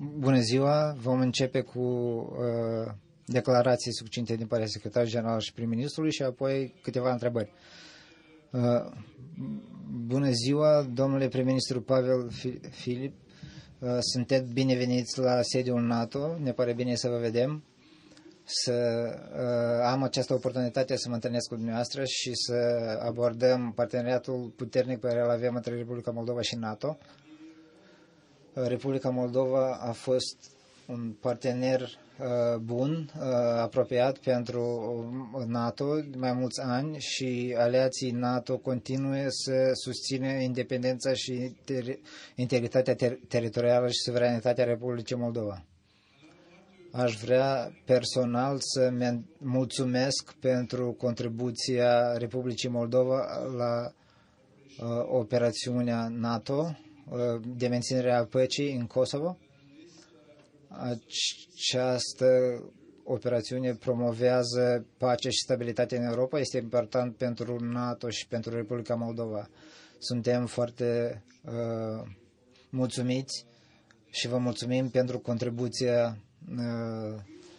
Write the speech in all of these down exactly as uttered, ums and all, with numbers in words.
Bună ziua! Vom începe cu uh, declarații succinte din partea secretarului general și prim-ministrului și apoi câteva întrebări. Uh, bună ziua, domnule prim-ministru Pavel Filip! Uh, sunteți bineveniți la sediul NATO, ne pare bine să vă vedem, să uh, am această oportunitate să mă întâlnesc cu dumneavoastră și să abordăm parteneriatul puternic pe care îl avem între Republica Moldova și NATO. Republica Moldova a fost un partener uh, bun, uh, apropiat pentru NATO mai mulți ani și aliații NATO continuă să susțină independența și ter- integritatea ter- teritorială și suveranitatea Republicii Moldova. Aș vrea personal să mulțumesc pentru contribuția Republicii Moldova la uh, operațiunea NATO de menținerea păcii în Kosovo. Această operațiune promovează pace și stabilitate în Europa. Este important pentru NATO și pentru Republica Moldova. Suntem foarte uh, mulțumiți și vă mulțumim pentru contribuția uh,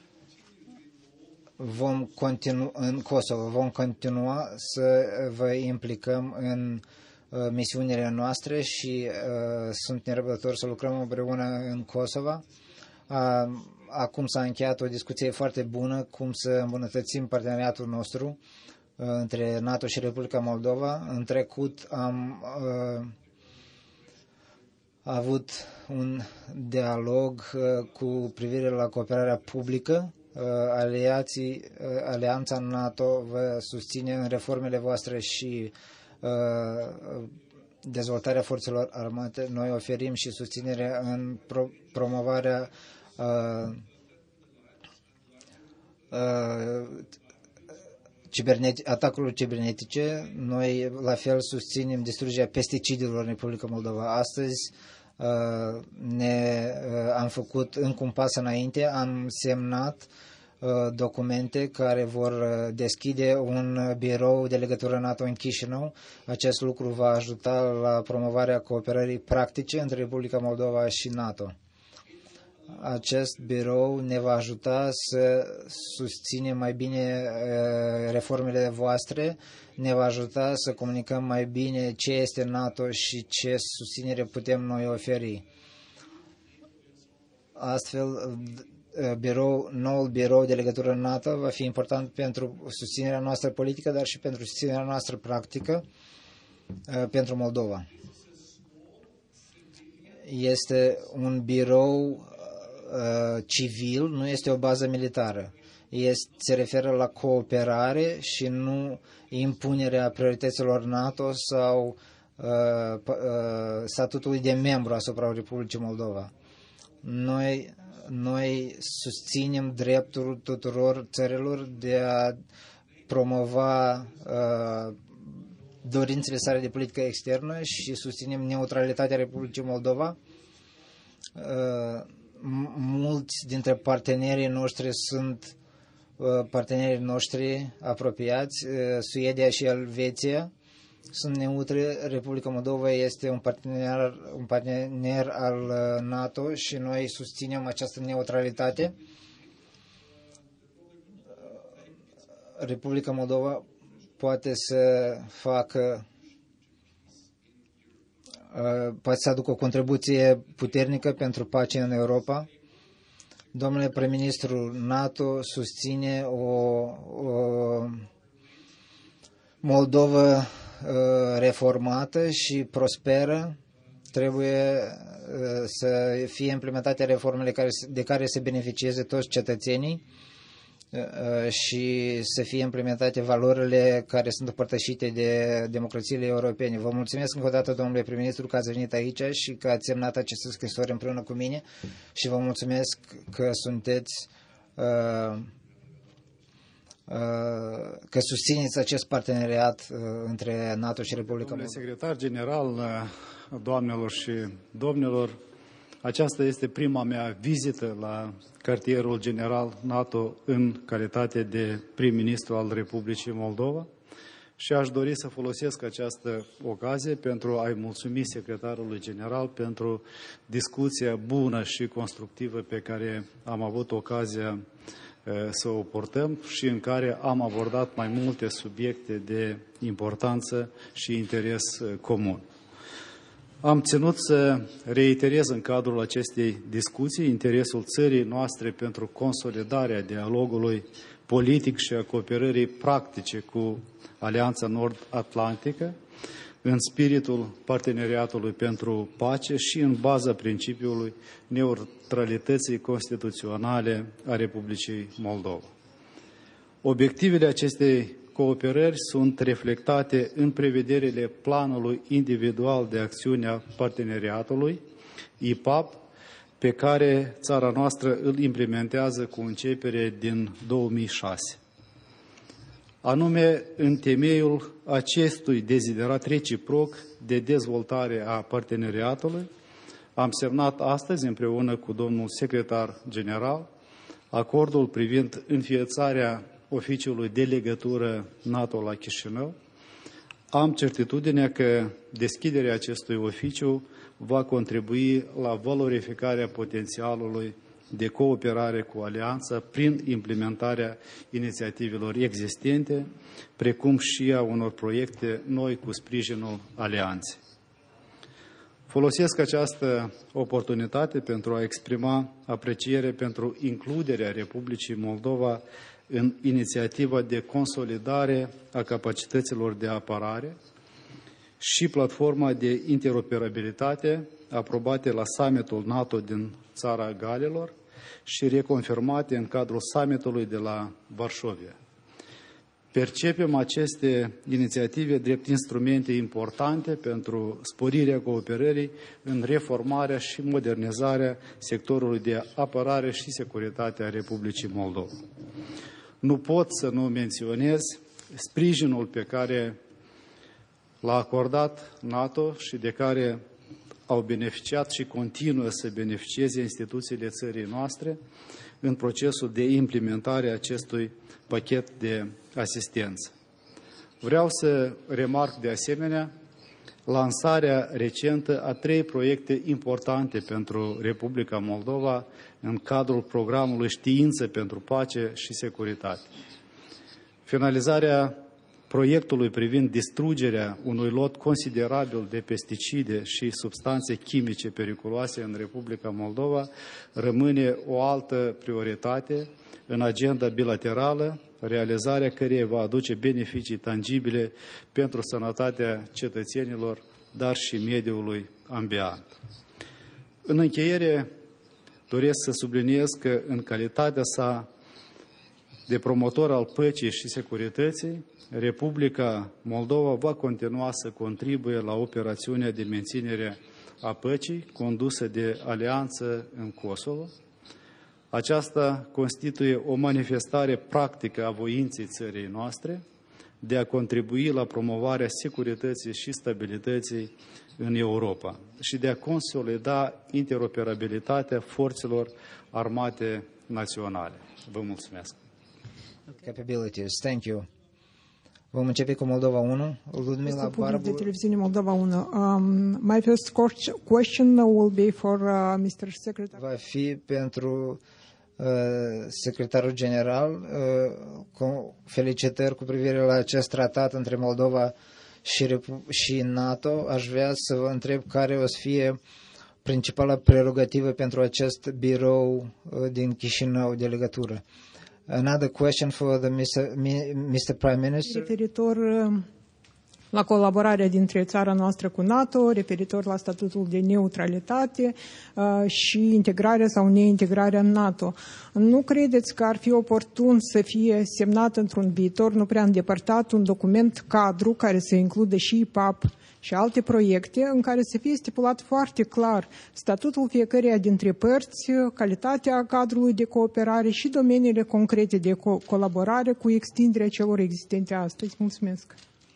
vom continua în Kosovo. Vom continua să vă implicăm în misiunile noastre și uh, sunt nerăbdător să lucrăm împreună în Kosovo. Uh, acum s-a încheiat o discuție foarte bună cum să îmbunătățim parteneriatul nostru uh, între NATO și Republica Moldova. În trecut am uh, avut un dialog uh, cu privire la cooperarea publică. Uh, aliații, uh, alianța NATO vă susține în reformele voastre și dezvoltarea forțelor armate. Noi oferim și susținere în pro- promovarea uh, uh, ciberneti- atacurilor cibernetice. Noi la fel susținem distrugerea pesticidelor în Republica Moldova. Astăzi uh, ne uh, am făcut încă un pas înainte, am semnat documente care vor deschide un birou de legătură NATO în Chișinău. Acest lucru va ajuta la promovarea cooperării practice între Republica Moldova și NATO. Acest birou ne va ajuta să susținem mai bine reformele voastre, ne va ajuta să comunicăm mai bine ce este NATO și ce susținere putem noi oferi. Astfel, Birou, noul birou de legătură NATO va fi important pentru susținerea noastră politică, dar și pentru susținerea noastră practică pentru Moldova. Este un birou uh, civil, nu este o bază militară. Este, se referă la cooperare și nu impunerea priorităților NATO sau uh, uh, statutului de membru asupra Republicii Moldova. Noi Noi susținem dreptul tuturor țărilor de a promova uh, dorințele sale de politică externă și susținem neutralitatea Republicii Moldova. Uh, mulți dintre partenerii noștri sunt uh, partenerii noștri apropiați, uh, Suedia și Elveția sunt neutre. Republica Moldova este un partener, un partener al NATO și noi susținem această neutralitate. Republica Moldova poate să facă, poate să aducă o contribuție puternică pentru pace în Europa. Domnule prim-ministru, NATO susține o, o Moldova reformată și prosperă. Trebuie să fie implementate reformele care, de care se beneficieze toți cetățenii și să fie implementate valorile care sunt împărtășite de democrațiile europene. Vă mulțumesc încă o dată, domnule prim-ministru, că ați venit aici și că ați semnat aceste scrisori împreună cu mine și vă mulțumesc că sunteți uh, că susțineți acest parteneriat între NATO și Republica Moldova. Domnule secretar general, doamnelor și domnilor, aceasta este prima mea vizită la cartierul general NATO în calitate de prim-ministru al Republicii Moldova Și aș dori să folosesc această ocazie pentru a-i mulțumi secretarului general pentru discuția bună și constructivă pe care am avut ocazia să o purtăm și în care am abordat mai multe subiecte de importanță și interes comun. Am ținut să reiterez în cadrul acestei discuții interesul țării noastre pentru consolidarea dialogului politic și a cooperării practice cu Alianța Nord-Atlantică, în spiritul parteneriatului pentru pace și în baza principiului neutralității constituționale a Republicii Moldova. Obiectivele acestei cooperări sunt reflectate în prevederile planului individual de acțiune a parteneriatului, I P A P, pe care țara noastră îl implementează cu începere din două mii șase. Anume, în temeiul acestui deziderat reciproc de dezvoltare a parteneriatului, am semnat astăzi, împreună cu domnul secretar general, acordul privind înființarea oficiului de legătură NATO la Chișinău. Am certitudinea că deschiderea acestui oficiu va contribui la valorificarea potențialului de cooperare cu Alianța prin implementarea inițiativelor existente, precum și a unor proiecte noi cu sprijinul Alianței. Folosesc această oportunitate pentru a exprima apreciere pentru includerea Republicii Moldova în inițiativa de consolidare a capacităților de apărare și platforma de interoperabilitate aprobate la summitul NATO din Țara Galilor și reconfirmate în cadrul summitului de la Varșovia. Percepem aceste inițiative drept instrumente importante pentru sporirea cooperării în reformarea și modernizarea sectorului de apărare și securitate a Republicii Moldova. Nu pot să nu menționez sprijinul pe care l-a acordat NATO și de care au beneficiat și continuă să beneficieze instituțiile țării noastre în procesul de implementare a acestui pachet de asistență. Vreau să remarc de asemenea lansarea recentă a trei proiecte importante pentru Republica Moldova în cadrul programului Știință pentru Pace și Securitate. Finalizarea proiectului privind distrugerea unui lot considerabil de pesticide și substanțe chimice periculoase în Republica Moldova rămâne o altă prioritate în agenda bilaterală, realizarea căreia va aduce beneficii tangibile pentru sănătatea cetățenilor, dar și mediului ambient. În încheiere, doresc să subliniez că în calitatea sa de promotor al păcii și securității, Republica Moldova va continua să contribuie la operațiunea de menținere a păcii condusă de Alianță în Kosovo. Aceasta constituie o manifestare practică a voinței țării noastre de a contribui la promovarea securității și stabilității în Europa și de a consolida interoperabilitatea forțelor armate naționale. Vă mulțumesc. Capabilities. Thank you. Vom începe cu Moldova unu. Ludmila Barbu. De televiziune Moldova unu. Um, my first question will be for uh, mister Secretary. Va fi pentru uh, secretarul general. Uh, cu felicitări cu privire la acest tratat între Moldova și, și NATO. Aș vrea să vă întreb care o să fie principala prerogativă pentru acest birou uh, din Chișinău de legătură. Another question for the mister mister Prime Minister. Referitor la colaborarea dintre țara noastră cu NATO, referitor la statutul de neutralitate uh, și integrarea sau neintegrarea în NATO. Nu credeți că ar fi oportun să fie semnat într-un viitor nu prea îndepărtat un document cadru care să includă și I P A P și alte proiecte în care să fie stipulat foarte clar statutul fiecăreia dintre părți, calitatea cadrului de cooperare și domeniile concrete de co- colaborare cu extinderea celor existente astăzi? Mulțumesc!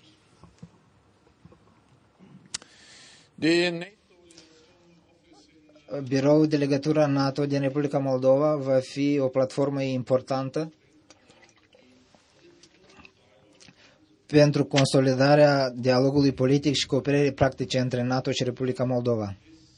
Biroul de legătură NATO din Republica Moldova va fi o platformă importantă pentru consolidarea dialogului politic și cooperării practice între NATO și Republica Moldova.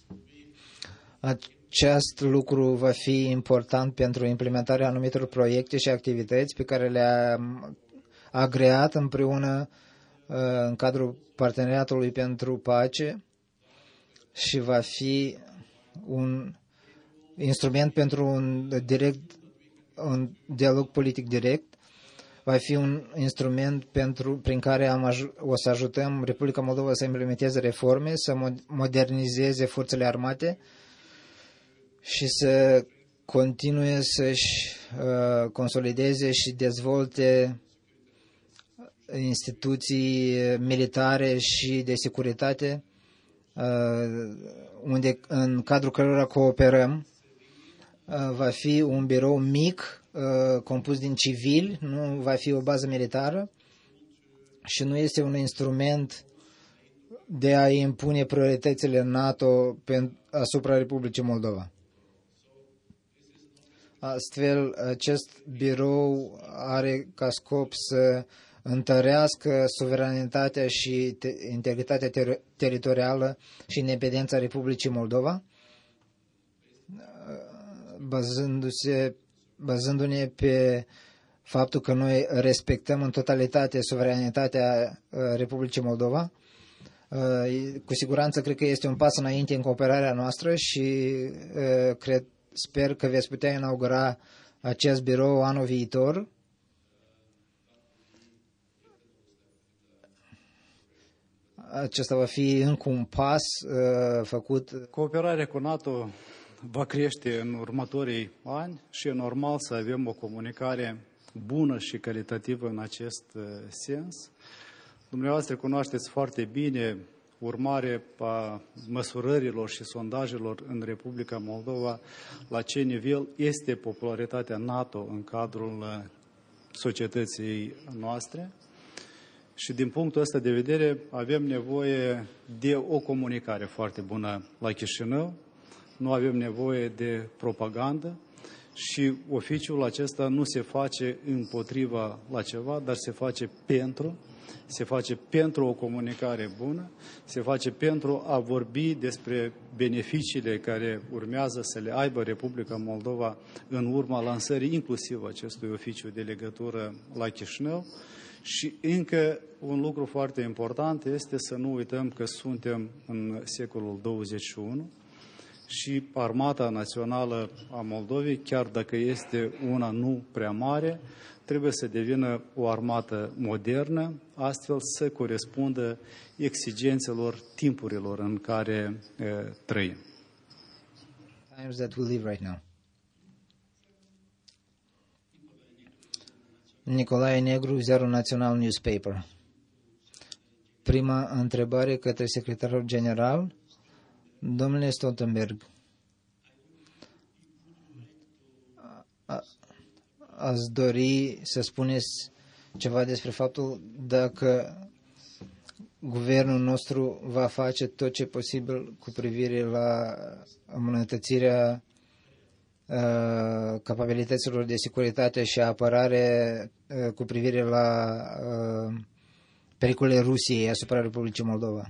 Acest lucru va fi important pentru implementarea anumitor proiecte și activități pe care le-am agreat împreună în cadrul Parteneriatului pentru Pace și va fi un instrument pentru un, direct, un dialog politic direct. Va fi un instrument pentru, prin care am aj- o să ajutăm Republica Moldova să implementeze reforme, să modernizeze forțele armate și să continue să-și uh, consolideze și dezvolte instituții militare și de securitate, uh, unde, în cadrul cărora cooperăm. Uh, va fi un birou mic, uh, compus din civili, nu va fi o bază militară și nu este un instrument de a impune prioritățile NATO asupra Republicii Moldova. Astfel, acest birou are ca scop să întărească suveranitatea și te- integritatea ter- teritorială și independența Republicii Moldova, bazându-se, bazându-ne pe faptul că noi respectăm în totalitate suveranitatea Republicii Moldova. Cu siguranță cred că este un pas înainte în cooperarea noastră și cred, sper că veți putea inaugura acest birou anul viitor. Acesta va fi încă un pas uh, făcut. Cooperarea cu NATO va crește în următorii ani și e normal să avem o comunicare bună și calitativă în acest uh, sens. Dumneavoastră cunoașteți foarte bine urmare a măsurărilor și sondajelor în Republica Moldova, la ce nivel este popularitatea NATO în cadrul uh, societății noastre. Și din punctul ăsta de vedere avem nevoie de o comunicare foarte bună la Chișinău, nu avem nevoie de propagandă și oficiul acesta nu se face împotriva la ceva, dar se face pentru, se face pentru o comunicare bună, se face pentru a vorbi despre beneficiile care urmează să le aibă Republica Moldova în urma lansării inclusiv acestui oficiu de legătură la Chișinău. Și încă un lucru foarte important este să nu uităm că suntem în secolul douăzeci și unu și Armata Națională a Moldovei, chiar dacă este una nu prea mare, trebuie să devină o armată modernă, astfel să corespundă exigențelor timpurilor în care e, trăim. Times that we live right now. Nicolae Negru, Ziarul Național Newspaper. Prima întrebare către secretarul general. Domnule Stoltenberg, ați dori să spuneți ceva despre faptul dacă guvernul nostru va face tot ce posibil cu privire la îmbunătățirea uh, capabilităților de securitate și apărare uh, cu privire la uh, pericolele Rusiei asupra Republicii Moldova.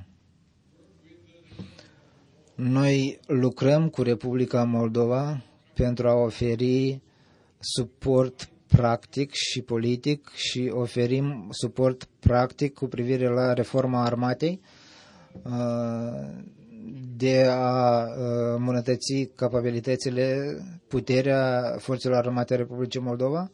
Noi lucrăm cu Republica Moldova pentru a oferi suport practic și politic și oferim suport practic cu privire la reforma armatei de a îmbunătăți capabilitățile, puterea forțelor armate a Republicii Moldova.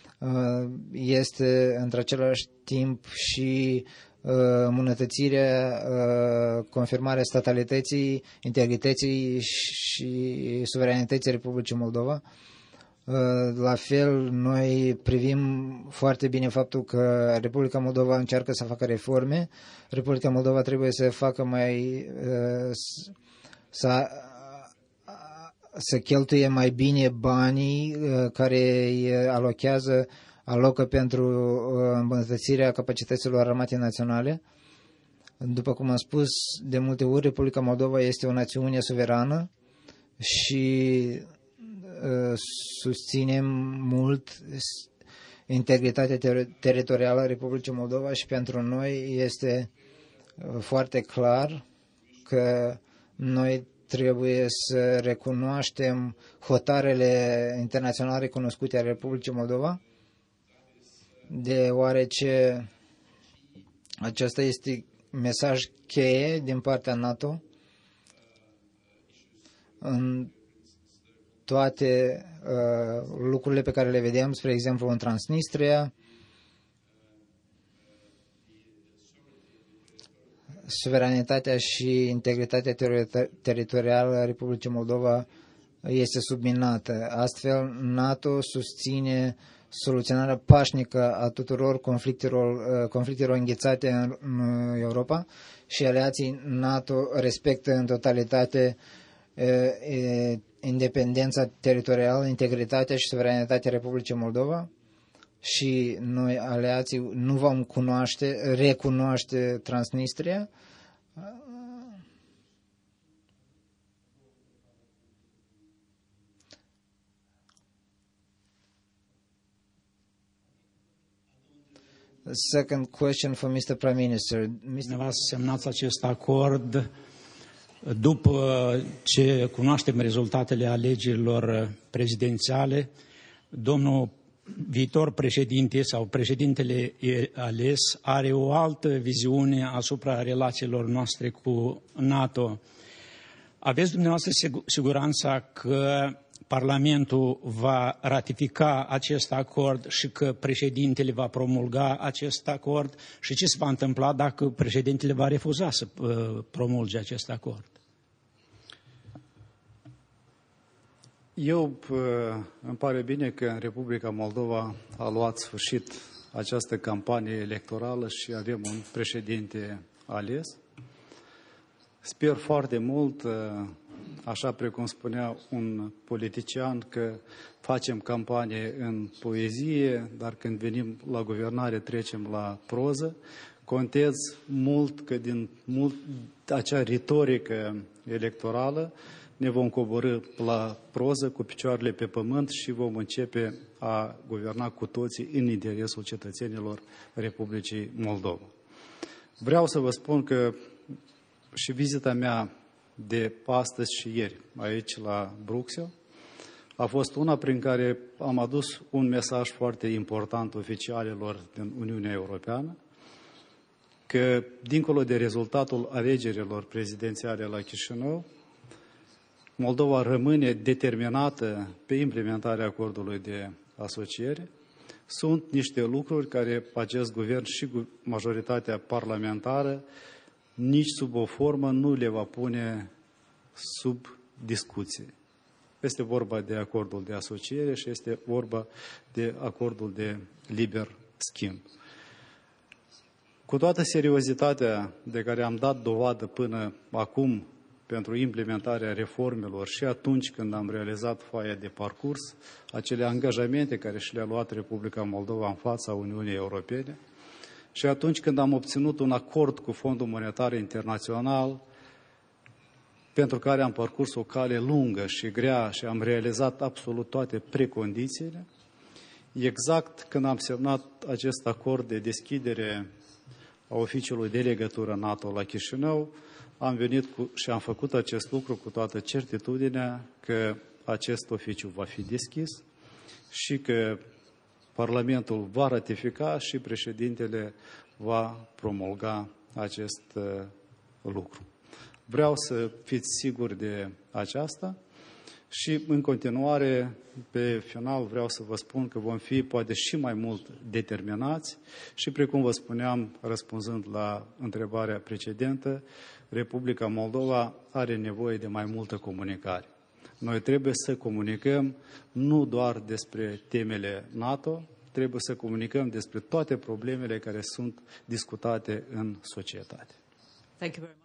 Este într-același timp și îmbunătățirea, confirmarea statalității, integrității și suveranității Republicii Moldova. La fel, noi privim foarte bine faptul că Republica Moldova încearcă să facă reforme. Republica Moldova trebuie să facă mai să, să cheltuie mai bine banii care îi alochează alocă pentru îmbunătățirea capacităților armate naționale. După cum am spus de multe ori, Republica Moldova este o națiune suverană și uh, susținem mult integritatea ter teritorială a Republicii Moldova și pentru noi este foarte clar că noi trebuie să recunoaștem hotarele internaționale recunoscute ale Republicii Moldova, deoarece acesta este mesaj cheie din partea NATO în toate uh, lucrurile pe care le vedem, spre exemplu în Transnistria, suveranitatea și integritatea ter teritorială a Republicii Moldova este subminată. Astfel, NATO susține soluționarea pașnică a tuturor conflictelor, conflictelor înghețate în Europa și aliații NATO respectă în totalitate independența teritorială, integritatea și suveranitatea Republicii Moldova și noi, aliații, nu vom cunoaște, recunoaște Transnistria. Second question for mister Prime Minister. Dumneavoastră semnați acest acord după ce cunoaștem rezultatele alegerilor prezidențiale. Domnul viitor președinte sau președintele ales are o altă viziune asupra relațiilor noastre cu NATO. Aveți dumneavoastră siguranța că Parlamentul va ratifica acest acord și că președintele va promulga acest acord și ce se va întâmpla dacă președintele va refuza să promulge acest acord? Eu îmi pare bine că în Republica Moldova a luat sfârșit această campanie electorală și avem un președinte ales. Sper foarte mult, așa precum spunea un politician, că facem campanie în poezie, dar când venim la guvernare trecem la proză. Contez mult că din mult acea retorică electorală ne vom coborî la proză cu picioarele pe pământ și vom începe a guverna cu toții în interesul cetățenilor Republicii Moldova. Vreau să vă spun că și vizita mea de astăzi și ieri aici la Bruxelles a fost una prin care am adus un mesaj foarte important oficialilor din Uniunea Europeană, că dincolo de rezultatul alegerilor prezidențiale la Chișinău, Moldova rămâne determinată pe implementarea acordului de asociere. Sunt niște lucruri care acest guvern și majoritatea parlamentară nici sub o formă nu le va pune sub discuție. Este vorba de acordul de asociere și este vorba de acordul de liber schimb. Cu toată seriozitatea de care am dat dovadă până acum pentru implementarea reformelor și atunci când am realizat foaia de parcurs, acele angajamente care și le-a luat Republica Moldova în fața Uniunii Europene, și atunci când am obținut un acord cu Fondul Monetar Internațional, pentru care am parcurs o cale lungă și grea și am realizat absolut toate precondițiile, exact când am semnat acest acord de deschidere a oficiului de legătură NATO la Chișinău, am venit cu, și am făcut acest lucru cu toată certitudinea că acest oficiu va fi deschis și că Parlamentul va ratifica și președintele va promulga acest uh, lucru. Vreau să fiți siguri de aceasta și în continuare, pe final, vreau să vă spun că vom fi poate și mai mult determinați și, precum vă spuneam, răspunzând la întrebarea precedentă, Republica Moldova are nevoie de mai multă comunicare. Noi trebuie să comunicăm nu doar despre temele NATO, trebuie să comunicăm despre toate problemele care sunt discutate în societate. Thank you very much.